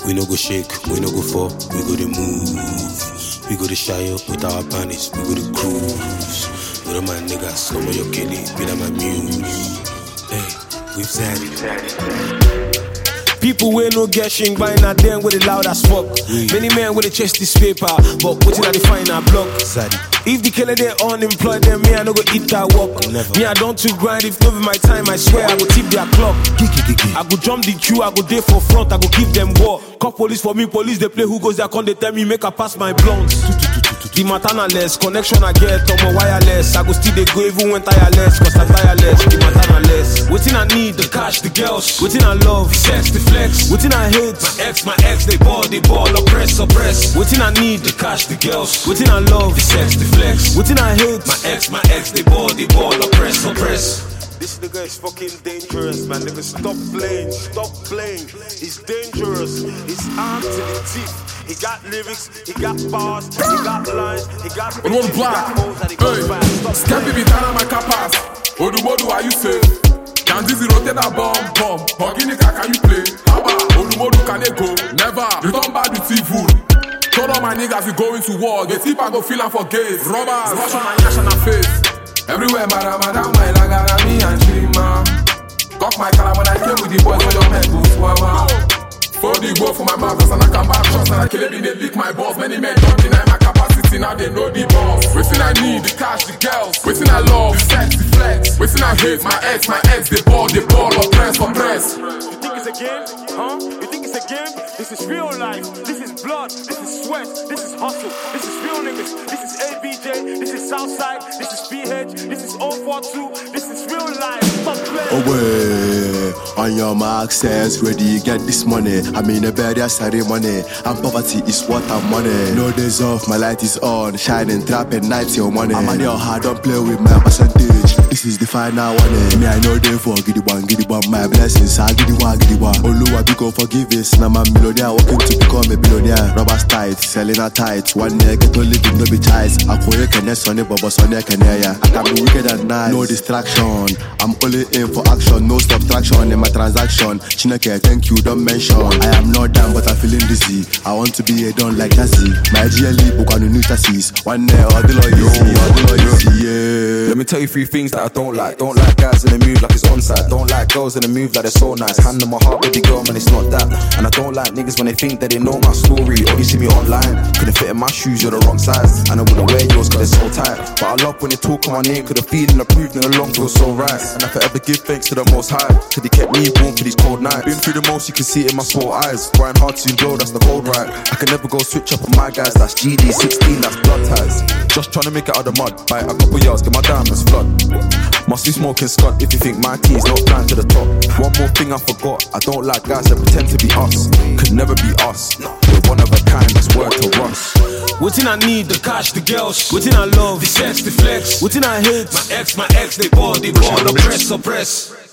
We no go shake, we no go fall, we go to move. We go to shy up with our panties, we go to cruise. With all my niggas, some of your kitty, be like my muse. Hey, we've said it. People wey no get shing by na them with it loud as fuck. Many men with a chest this paper, but what did I define a block? If the killer they unemployed, then me I no go eat that work. Me I don't to grind, if no be my time, I swear I go tip their clock. I go jump the queue, I go day for front, I go give them war. Call police for me, police they play who goes there, come they tell me make I pass my blunts. The maternaless, connection I get on my wireless. I go still they go even when tireless, cause I'm tireless, the maternaless. Waiting I need, the cash, the girls. Waiting I love, the sex, the flex. Waiting I hate, my ex, they ball, oppress. Waiting I need, the cash, the girls. Waiting I love, the sex, the flex. Waiting I hate, my ex, they ball, oppress. This nigga is fucking dangerous, man. Nigga, stop playing. He's dangerous. He's armed to the teeth. He got lyrics, he got bars, he got lines, he got bitches, he got hoes that he goes back. Scampi be down on my capas. Odumodu, are you safe? Can this rotate a bomb? Organica, can you play? Haba, Odumodu, can they go? Never. Return back the T-food. Turn on my niggas, we going to war. Get tip and go feel for gays. Robbers, rush on my yash on her face. Everywhere, madam, my lagara, me and Chima. Cock my collar when I came with the boys, when your men go swama. For the go for my mouth, and I come back shots, and I kill it, they lick my balls. Many men don't deny my capacity, now they know the boss. Waiting I need, the cash, the girls. Waiting I love, the sex, the flex. Waiting I hate, my ex, they ball, oppress. You think it's a game? Huh? You think it's a game? This is real life. This is blood. This is sweat. This is hustle. This is real niggas. This is ABJ. This is Southside. This is PH. This is 042. This is real life. Stop playing. Away. On your mark, says ready, get this money. I'm in a bed, ceremony. And poverty is what I'm money. No days off, my light is on. Shining, trapping, nights your money. I'm on your heart, don't play with my percentage. This is the final one. Me, I know they for giddy one. My blessings, I giddy one. Oluwa, big forgive us. Now I'm a millionaire, working to become a billionaire. Robbers tight, selling a tight. One neck, get to live in no be ties. I call you can sonny, but sonny can hear. I can be wicked at night, no distraction. I'm only in for action, no subtraction in my transaction. Chineke, thank you, don't mention. I am not down, but I'm feeling dizzy. I want to be a don like Jazzy. My GLE book on the new chassis. One day, all the lawyers, yeah. Let me tell you 3 things that I don't like. Don't like guys in the move like it's onside. Don't like girls in the move like they're so nice. Hand on my heart, baby girl, man, it's not that. And I don't like niggas when they think that they know my story. Or you see me online. Couldn't fit in my shoes, you're the wrong size. And I wouldn't wear yours cause they're so tight. But I love when they talk on my name, cause the feeling approved and the long feels so right. And I forever give thanks to the most high, cause he kept me warm for these cold nights. Been through the most, you can see it in my small eyes. Grind hard to blow, that's the cold right. I can never go switch up on my guys, that's GD 16, that's blood ties. Just trying to make it out of the mud, bite a couple yards, get my diamonds flood. Must be smoking Scott if you think my tea's not climbing to the top. One more thing I forgot, I don't like guys that pretend to be us. Could never be us. We're one of a kind, that's word to us. Waiting I need, the cash, the girls. Waiting I love, the sex, the flex. Waiting I hate, my ex, they ball, oppress.